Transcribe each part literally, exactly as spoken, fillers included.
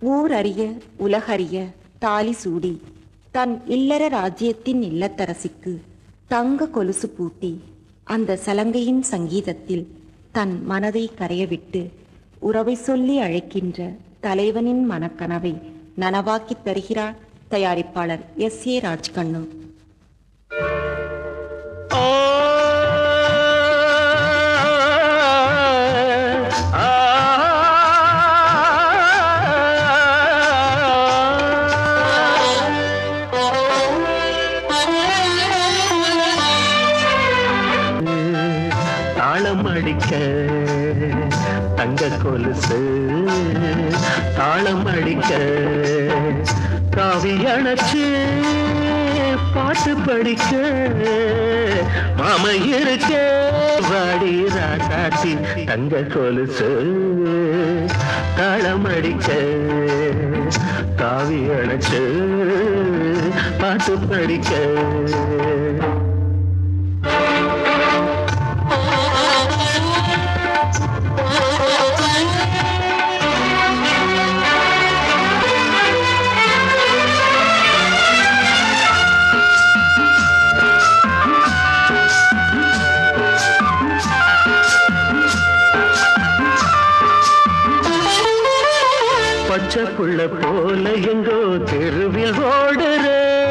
ஊரறிய உலகறிய தாலி சூடி தன் இல்லற ராஜ்யத்தின் இல்லத்தரசிக்கு தங்க கொலுசு பூட்டி அந்த சலங்கையின் சங்கீதத்தில் தன் மனதை கரையவிட்டு உறவை சொல்லி அழைக்கின்ற தலைவனின் மனக்கனவை நனவாக்கித் தருகிறார் தயாரிப்பாளர் எஸ் ஏ ராஜ்கண்ணு. தாளம் அடிக்க தங்க கொலுசு, தாளம் அடிக்க காவி அணைச்சு பாட்டு படிக்க மாம இருக்க வாடி ராசாத்தி தங்க கொலுசு, தாளம் அடிக்க காவி அணைச்சு பாட்டு படிக்க. பச்சை புள்ள போல எங்கோ தெருவில் ஓடுற,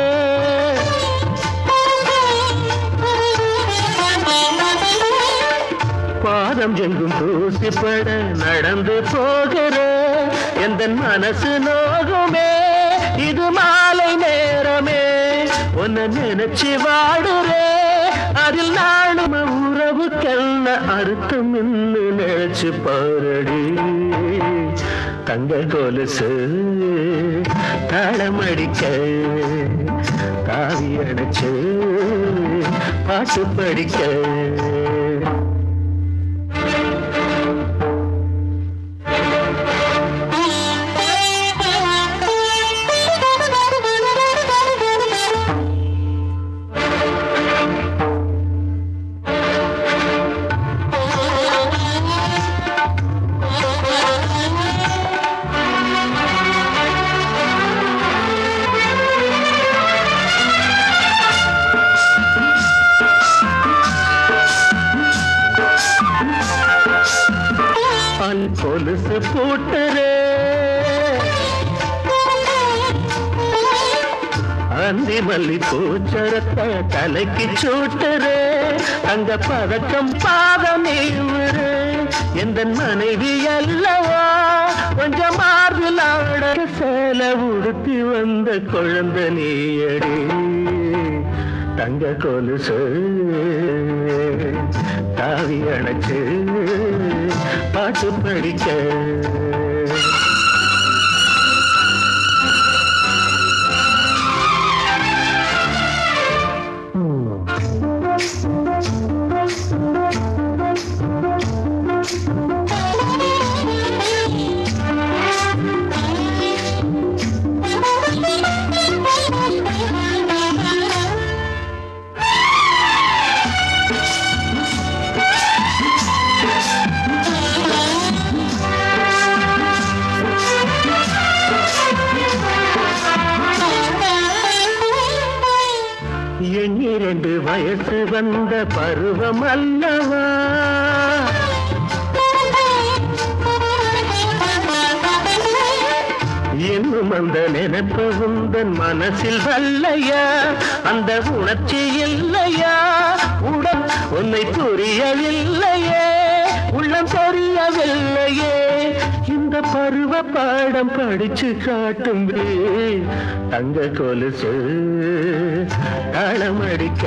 பாதம் எங்கும் தூசிப்பட நடந்து போகிற எந்த மனசு நோகுமே இது மாலை நேரமே, உன்னை நினைச்சு வாடுறே அதில் நானும் உறவுக்கென்ன அர்த்தம் என்று நினைச்சு பாரடி தங்க கொலுசு, தாளம் அடிக்க காவி அணைச்சு பாட்டு படிக்க. கொலுசு போட்டுரே அந்தி மல்லி பூச்சரத்தை தலைக்கு சூட்டுரே, அங்க பதக்கம் பாதம் நீவுரு எந்த மனைவி அல்லவா கொஞ்சம் மார்பில் ஆட சேல உடுத்தி வந்த குழந்தை நீயடி தங்க கொலுசு, தாவி அணைச்சு பாட்டு படிக்க. எண்ணிரண்டு வயசு வந்த பருவம் அல்லவா, இன்னும் அந்த நினைப்பு உந்தன் மனசில் வல்லையா, அந்த உணர்ச்சி இல்லையா, உடன் உன்னை புரியவில்லையே, உள்ளம் தெரியவில்லையே, இந்த பருவ பாடம் படிச்சு காட்டும் தங்க கொலுசு, தாளம் அடிக்க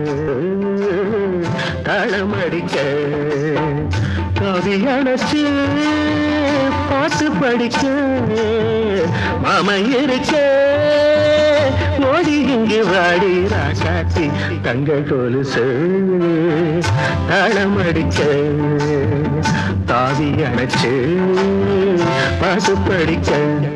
தாளம் அடிக்க காவி அணைச்சு பாட்டு படிக்க மாம இருக்க ஓடி இங்கு வாடி ராசாத்தி தங்க கொலுசு, தாளம் அடிக்க காவி அணைச்சு பாட்டு படிக்க.